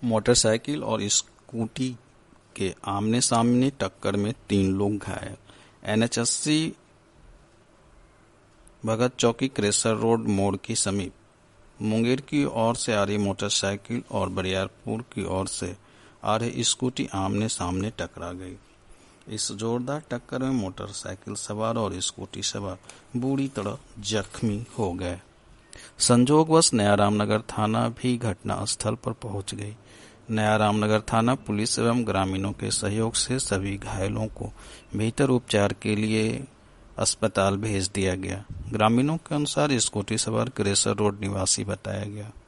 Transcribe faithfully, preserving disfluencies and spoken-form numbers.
Motorcycle और scooty के आमने सामने टक्कर में तीन लोग घायल। एन एच अस्सी भगत चौकी क्रेसर रोड मोड़ के समीप मुंगेर की ओर से आ रही मोटरसाइकिल और बरियारपुर की ओर से आ रही स्कूटी आमने सामने टकरा गई। इस जोरदार टक्कर में मोटरसाइकिल सवार और स्कूटी सवार बुरी तरह जख्मी हो गए। संजोगवश नया रामनगर थाना भी घटना स्थल पर पहुंच गई। नया रामनगर थाना पुलिस एवं ग्रामीणों के सहयोग से सभी घायलों को बेहतर उपचार के लिए अस्पताल भेज दिया गया। ग्रामीणों के अनुसार स्कूटी सवार क्रेसर रोड निवासी बताया गया।